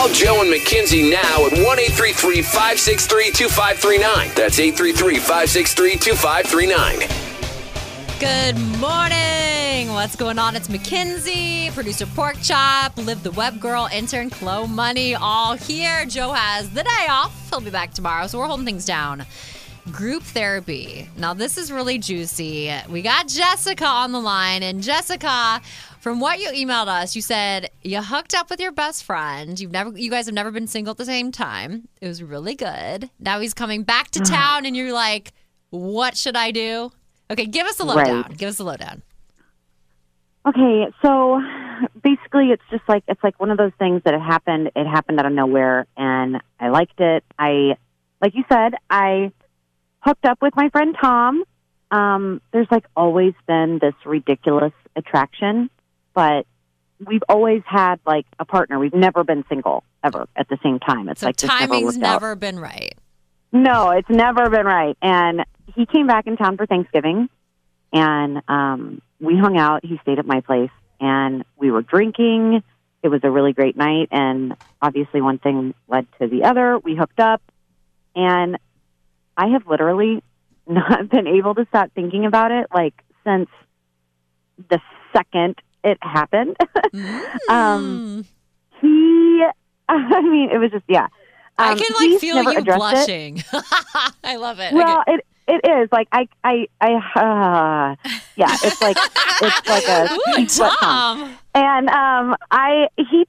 Call Joe and Mackenzie now at 1-833-563-2539. That's 833-563-2539. Good morning. What's going on? It's Mackenzie, producer Pork Chop, Liv the Web Girl, intern Chloe Money, all here. Joe has the day off. He'll be back tomorrow, so we're holding things down. Group therapy. Now, this is really juicy. We got Jessica on the line, and Jessica, from what you emailed us, you said you hooked up with your best friend. You guys have never been single at the same time. It was really good. Now he's coming back to town, and you're like, what should I do? Okay, give us a lowdown. Right. Give us a lowdown. Okay, so basically it's like one of those things that happened. It happened out of nowhere, and I liked it. Like you said, I hooked up with my friend Tom. There's like always been this ridiculous attraction, but we've always had like a partner. We've never been single ever at the same time. It's So like timing's never never been right. No, it's never been right. And he came back in town for Thanksgiving, and we hung out. He stayed at my place, and we were drinking. It was a really great night, and obviously one thing led to the other. We hooked up, and I have literally not been able to stop thinking about it, like, since the second it happened. It was just, yeah. I can feel you blushing. I love it. Well, it is like yeah, it's like a Ooh, Tom. And he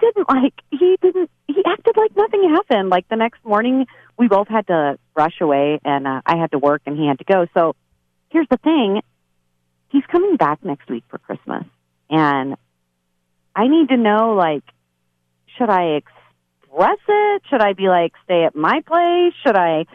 acted like nothing happened. Like the next morning, we both had to rush away, and I had to work, and he had to go. So here's the thing: he's coming back next week for Christmas, and I need to know, like, should I express it? Should I be like, stay at my place? Should I,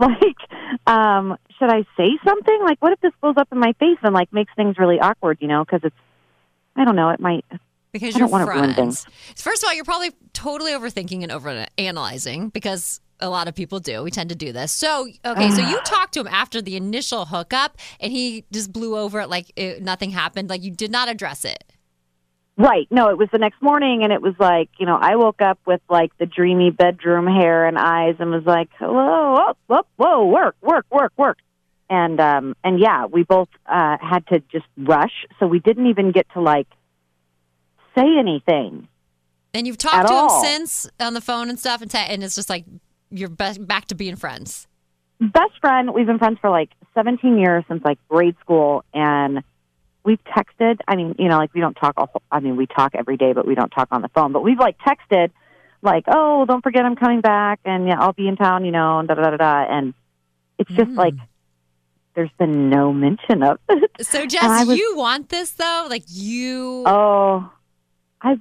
should I say something? Like, what if this blows up in my face and, like, makes things really awkward, because it's, I don't know, it might. Because I you're don't want to ruin friends. things. First of all, you're probably totally overthinking and overanalyzing, because a lot of people do. We tend to do this. So, okay, so you talked to him after the initial hookup, and he just blew over it like nothing happened. Like, you did not address it. Right. No, it was the next morning, and it was like, I woke up with, like, the dreamy bedroom hair and eyes and was like, hello, whoa, work. And yeah, we both had to just rush, so we didn't even get to, like, say anything. And you've talked to all. him since on the phone and stuff, and it's just like you're back to being friends. Best friend. We've been friends for, like, 17 years, since, like, grade school, and we've texted. I mean, we don't talk. We talk every day, but we don't talk on the phone. But we've, like, texted, like, oh, don't forget I'm coming back, and yeah, I'll be in town, and da-da-da-da. And it's just like, there's been no mention of it. So, Jess, you want this, though? Like, you... Oh, I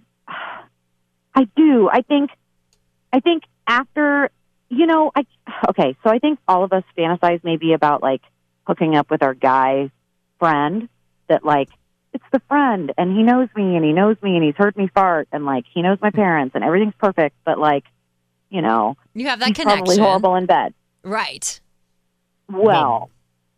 do. I think after, okay, so I think all of us fantasize maybe about, like, hooking up with our guy friend, that, like, it's the friend, and he knows me, and he's heard me fart, and, like, he knows my parents, and everything's perfect, but, like, you have that he's connection. Probably horrible in bed. Right. Well,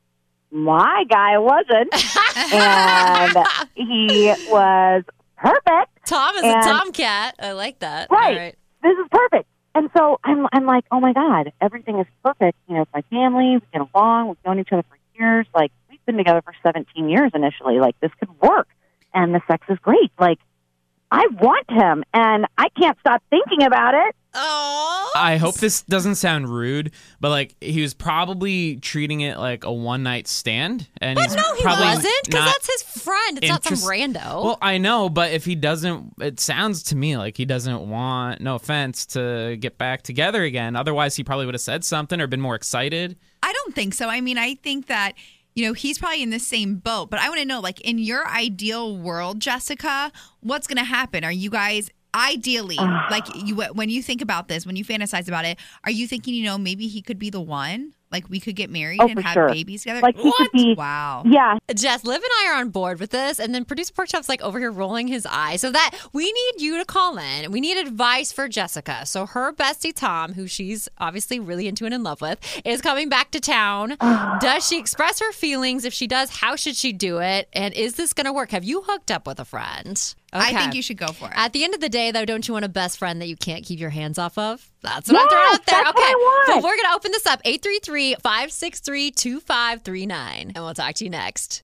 my guy wasn't, and he was perfect. Tom is a tomcat. I like that. Right. All right. This is perfect. And so I'm like, oh my God, everything is perfect. It's my family. We get along. We've known each other for years. Like, we've been together for 17 years initially. Like, this could work. And the sex is great. Like, I want him, and I can't stop thinking about it. Oh. I hope this doesn't sound rude, but, like, he was probably treating it like a one-night stand. And But he's no, he probably wasn't, because not that's his friend. It's not some rando. Well, I know, but if he doesn't, it sounds to me like he doesn't want, no offense, to get back together again. Otherwise, he probably would have said something or been more excited. I don't think so. I mean, I think that, he's probably in the same boat. But I want to know, like, in your ideal world, Jessica, what's going to happen? Are you guys ideally, like, when you think about this, when you fantasize about it, are you thinking, maybe he could be the one? Like we could get married Oh, and for have sure. babies together? Like he could be. Wow. Yeah, Jess, Liv and I are on board with this, and then producer Pork Chop's like over here rolling his eyes. So that we need you to call in. We need advice for Jessica. So her bestie Tom, who she's obviously really into and in love with, is coming back to town. Does she express her feelings? If she does, how should she do it? And is this going to work? Have you hooked up with a friend? I Okay. think you should go for it. At the end of the day, though, don't you want a best friend that you can't keep your hands off of? That's what I'm throwing Yes, out there. that's what I want. So we're going to open this up. 833-563-2539. And we'll talk to you next.